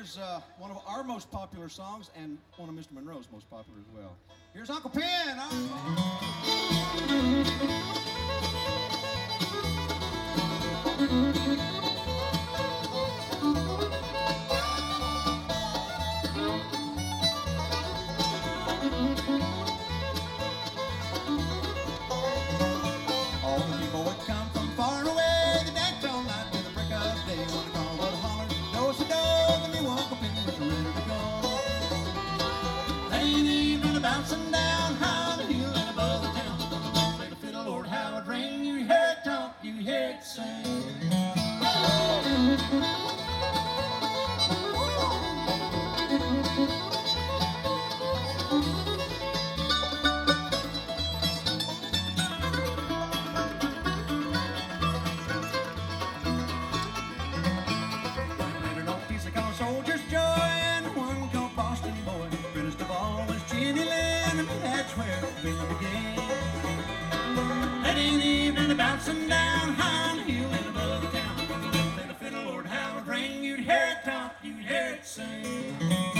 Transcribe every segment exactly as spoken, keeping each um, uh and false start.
Here's uh, one of our most popular songs and one of Mister Monroe's most popular as well. Here's Uncle Pen. All the people would come from far and away. They danced all night till the break of day. One call would holler, do so do, the new Uncle Pen was ready to go. Late evening, bouncing down high the hill and above the town. Play the fiddle, Lord, how it rang. You hear it talk, you hear it sing. Soldier's Joy and one called Boston Boy. Greatest of all was Jenny Lynn, and that's where it really began. That ain't even bouncing down high the hill and above the town. Play the fiddle, Lord, how it rang. You'd hear it talk, you'd hear it sing.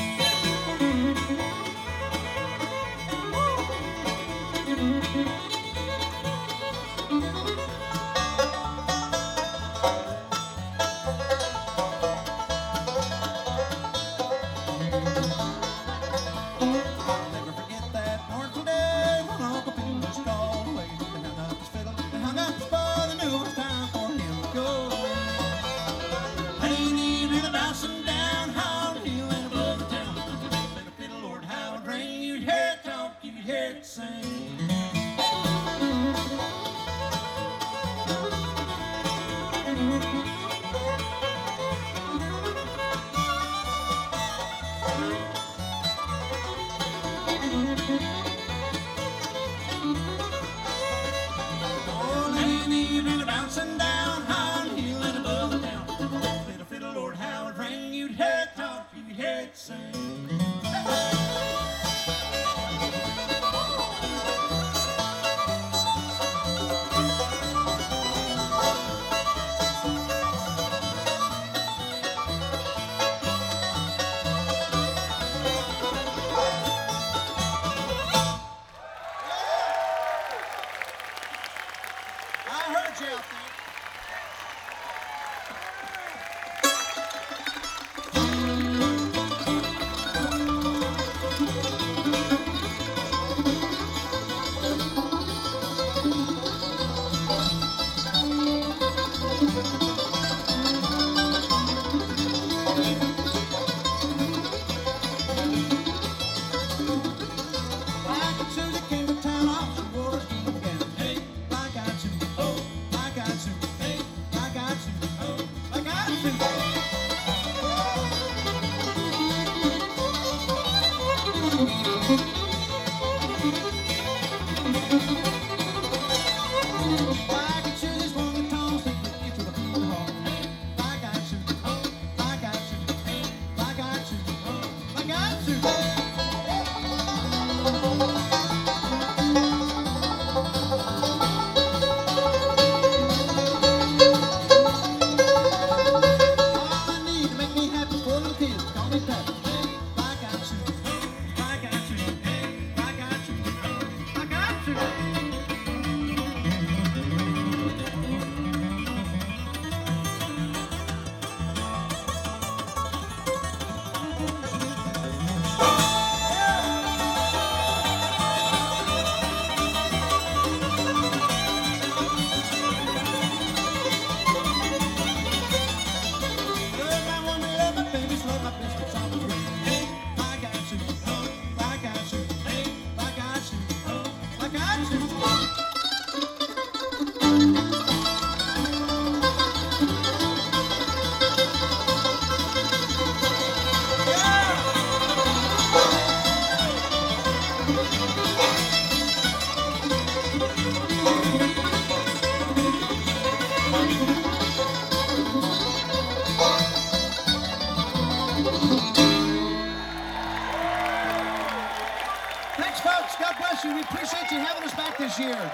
This year.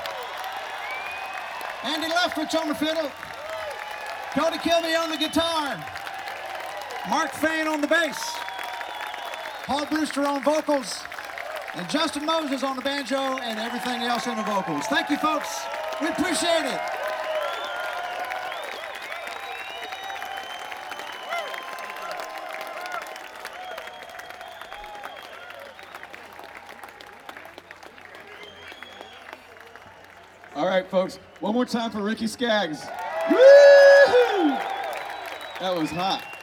Andy Leftwich on the fiddle. Cody Kilby on the guitar. Mark Fain on the bass, Paul Brewster on vocals, and Justin Moses on the banjo and everything else in the vocals. Thank you, folks. We appreciate it. All right, folks. One more time for Ricky Skaggs. Woo-hoo! That was hot.